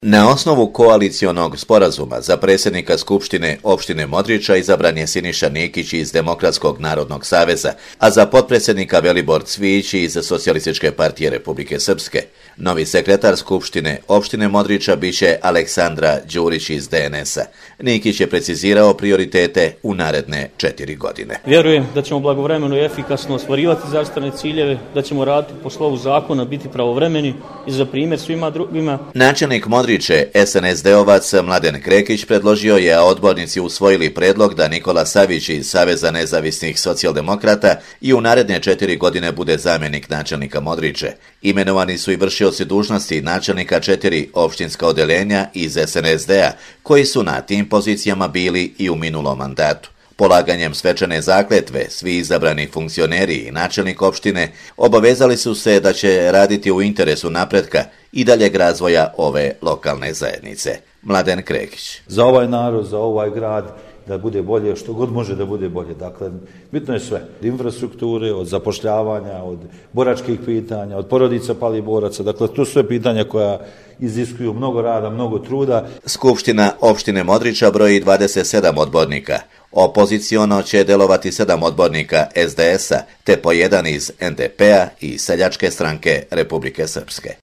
Na osnovu koalicionog sporazuma za predsjednika Skupštine opštine Modriča izabran je Siniša Nikić iz Demokratskog narodnog saveza, a za potpredsjednika Velibor Cvijić iz Socijalističke partije Republike Srpske. Novi sekretar Skupštine opštine Modriča biće Aleksandra Đurić iz DNS-a. Nikić je precizirao prioritete u naredne 4 godine. Vjerujem da ćemo blagovremeno i efikasno ostvarivati zacrtane ciljeve, da ćemo raditi po slovu zakona, biti pravovremeni i za primjer svima drugima. Načelnik Modriče, SNSD-ovac Mladen Krekić predložio je, a odbornici usvojili predlog da Nikola Savić iz Saveza nezavisnih socijaldemokrata i u naredne 4 godine bude zamjenik načelnika Modriče. Imenovani su i vršioci dužnosti načelnika 4 opštinska odeljenja iz SNSD-a, koji su na tim pozicijama bili i u minulom mandatu. Polaganjem svečane zakletve, svi izabrani funkcioneri i načelnik opštine obavezali su se da će raditi u interesu napretka i daljeg razvoja ove lokalne zajednice. Mladen Krekić. Za ovaj narod, za ovaj grad, da bude bolje, što god može da bude bolje. Dakle, bitno je sve. Od infrastrukture, od zapošljavanja, od boračkih pitanja, od porodica palih boraca. Dakle, to su sve pitanja koja iziskuju mnogo rada, mnogo truda. Skupština opštine Modriča broji 27 odbornika. Opoziciono će delovati 7 odbornika SDS-a, te po 1 iz NDP-a i Seljačke stranke Republike Srpske.